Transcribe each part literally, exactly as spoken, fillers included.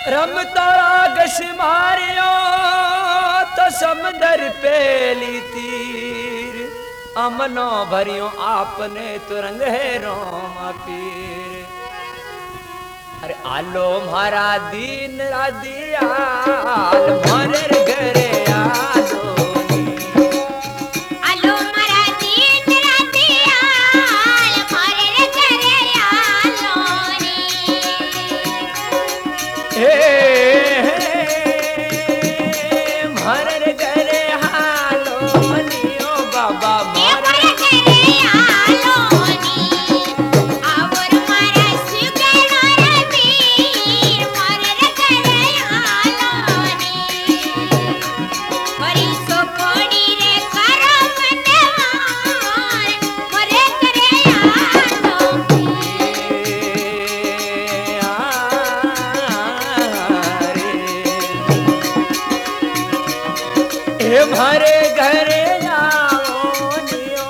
रमता रागस मारियो तो समंदर पेली तीर अमनो भरियो आपने तुरंग है रोमा पीर। अरे आलो मारा दीन रादियाल मारे घरे आलो आलो मारा दीन रादियाल मारे घरे आलो हे मारे घरे आलो नियो बाबा मारे घरे आलो नी आवर मारा सुगनो रे वीर मारे घरे आलो नी हरी सो कोड़ी रे करो मनवार मारे घरे आलो हे मारे घरे आओ नियो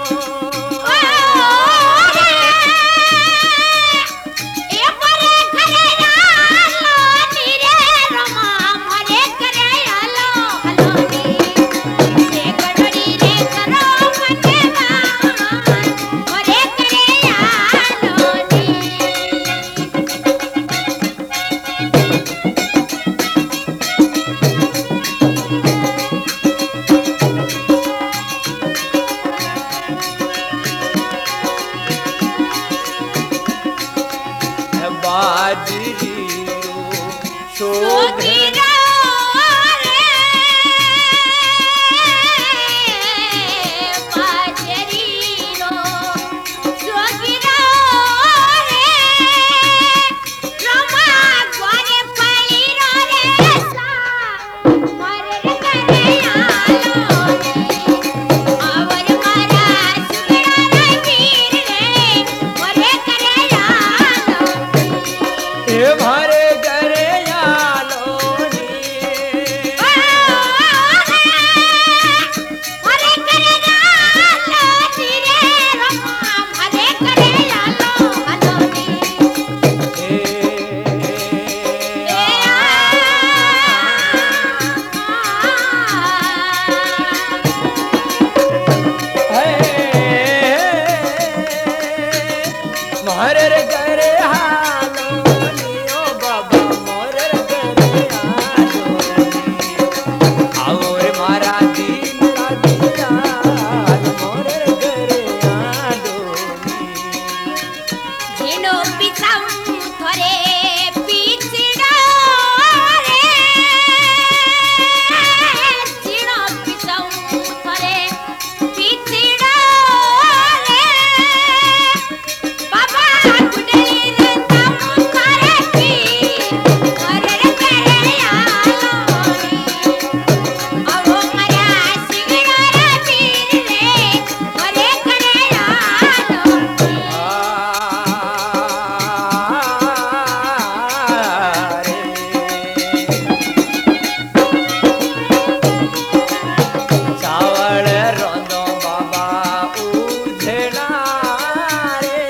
ए मारे घरे आलो नी रे रमा मारे घरे आलो हलो नी रे गडोड़ी रे करो मनवार मारे घरे आलो नी बाजरी शोभे सोगिरा रे बाजरी रो सोगिरा रे रमा गोरे पली रो रे सा मारे घरे आलो आवर मारा सुगड़ा रे वीर रे मारे घरे आलो हे मारे घरे आलो नी मारे घरे आलो नी रे रमा मारे घरे आलो हलो नी हे ए मारे घरे आलो नियो बाबा मोरे घरे आलो आओ रे मारा दीन रादियाल मोरे घरे आलो झिनो पिछम थोरे पिछड़ा रे झिनो पिछम थोरे पिछड़ा रे बाबा गुडली रे तम करे पी करे करे आलो नी आवो मरा सिगड़ा रे पीर रे करे करे आलो नी चावल रोंदो बाबा उधेड़ा रे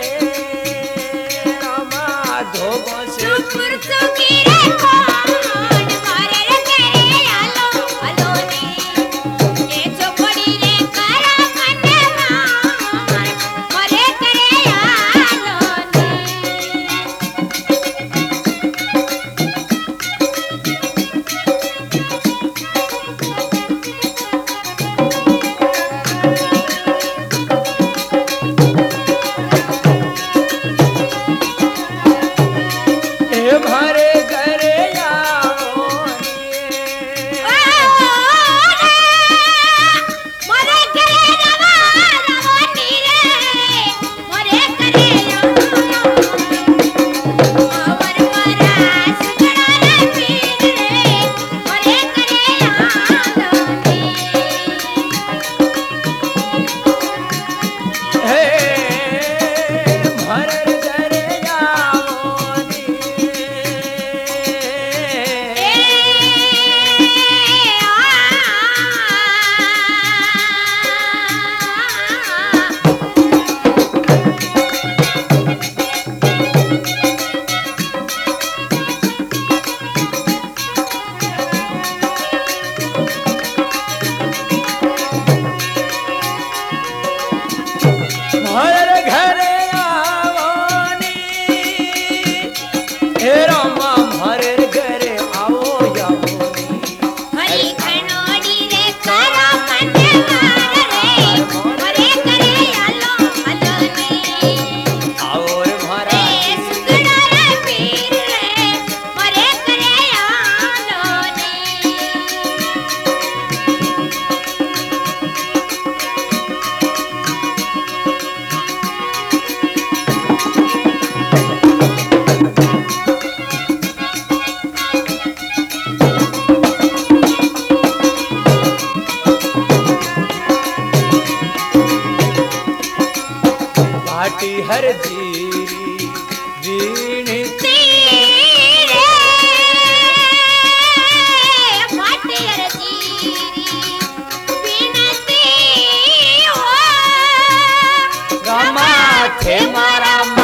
रमा धोबो से सुपुर सुगिरे कोन मारे घरे आलो हलो नी ए चोपड़ी रे करा मनवार मारे घरे आलो नी हे मारे घरे हे रामा मारे घरे आओ जाओ हरी खनोड़ी रे करो मनवार रे मोरे करे आलो आलो ने आओ रे मारा रे सुगड़ा रे पीर रे मोरे करे आलो ने भाटी हर जीरी जीणी तीरे माटेर जीरी बिनती हो रामा थे मारा